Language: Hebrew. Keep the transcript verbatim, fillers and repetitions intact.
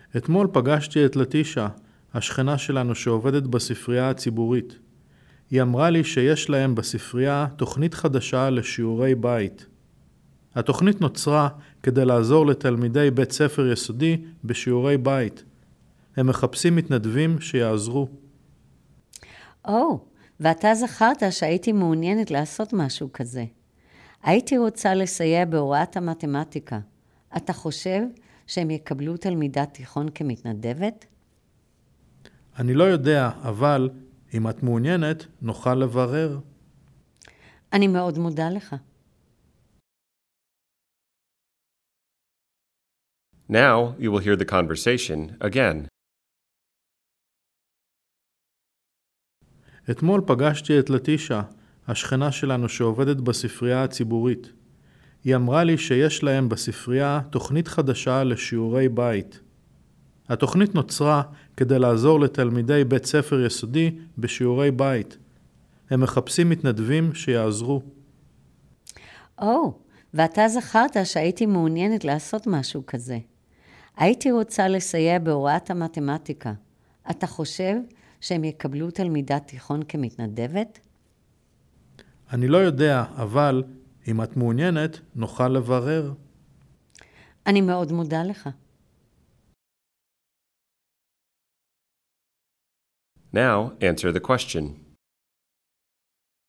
אתמול פגשתי את לטישה, השכנה שלנו שעובדת בספרייה הציבורית. היא אמרה לי שיש להם בספרייה תוכנית חדשה לשיעורי בית. התוכנית נוצרה כדי לעזור לתלמידי בית ספר יסודי בשיעורי בית. הם מחפשים מתנדבים שיעזרו. או, ואתה זכרת שהייתי מעוניינת לעשות משהו כזה. הייתי רוצה לסייע בהוראת המתמטיקה. אתה חושב שהם יקבלו תלמידת תיכון כמתנדבת? אני לא יודע, אבל אם את מעוניינת, נוכל לברר. אני מאוד מודה לך. Now you will hear the conversation again. אתמול פגשתי את לטישה, השכנה שלנו שעובדת בספרייה הציבורית. היא אמרה לי שיש להם בספרייה תוכנית חדשה לשיעורי בית. התוכנית נוצרה כדי לעזור לתלמידי בית ספר יסודי בשיעורי בית. הם מחפשים מתנדבים שיעזרו. או, ואתה זכרת שהייתי מעוניינת לעשות משהו כזה. הייתי רוצה לסייע בהוראת המתמטיקה. אתה חושב שהם יקבלו תלמידת תיכון כמתנדבת? אני לא יודע, אבל אם את מעוניינת, נוכל לברר. אני מאוד מודה לך. Now answer the question.